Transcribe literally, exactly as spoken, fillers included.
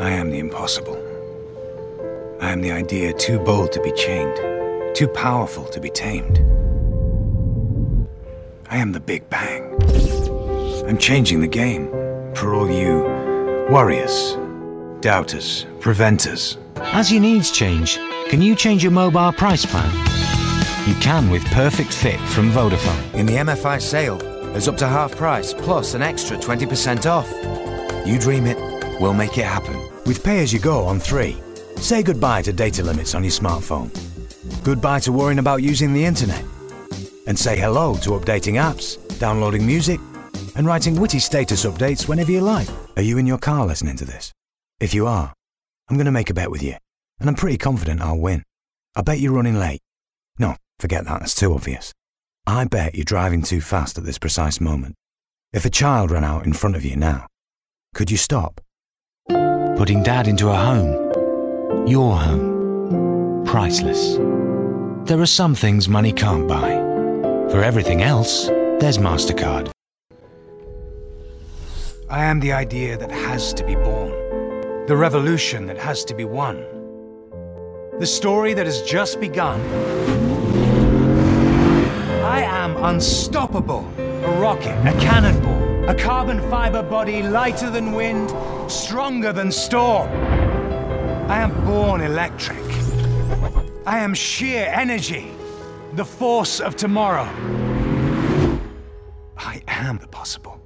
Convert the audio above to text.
I am the impossible. I am the idea too bold to be chained, too powerful to be tamed. I am the Big Bang. I'm changing the game for all you worriers, doubters, preventers. As your needs change, can you change your mobile price plan? You can with Perfect Fit from Vodafone. In the M F I sale, there's up to half price plus an extra twenty percent off. You dream it, we'll make it happen. With pay-as-you-go on three, say goodbye to data limits on your smartphone. Goodbye to worrying about using the internet. And say hello to updating apps, downloading music, and writing witty status updates whenever you like. Are you in your car listening to this? If you are, I'm going to make a bet with you, and I'm pretty confident I'll win. I bet you're running late. No, forget that, that's too obvious. I bet you're driving too fast at this precise moment. If a child ran out in front of you now, could you stop? Putting Dad into a home. Your home. Priceless. There are some things money can't buy. For everything else, there's MasterCard. I am the idea that has to be born. The revolution that has to be won. The story that has just begun. I am unstoppable. A rocket, a cannonball, a carbon fiber body lighter than wind, stronger than storm. I am born electric. I am sheer energy, the force of tomorrow. I am the possible.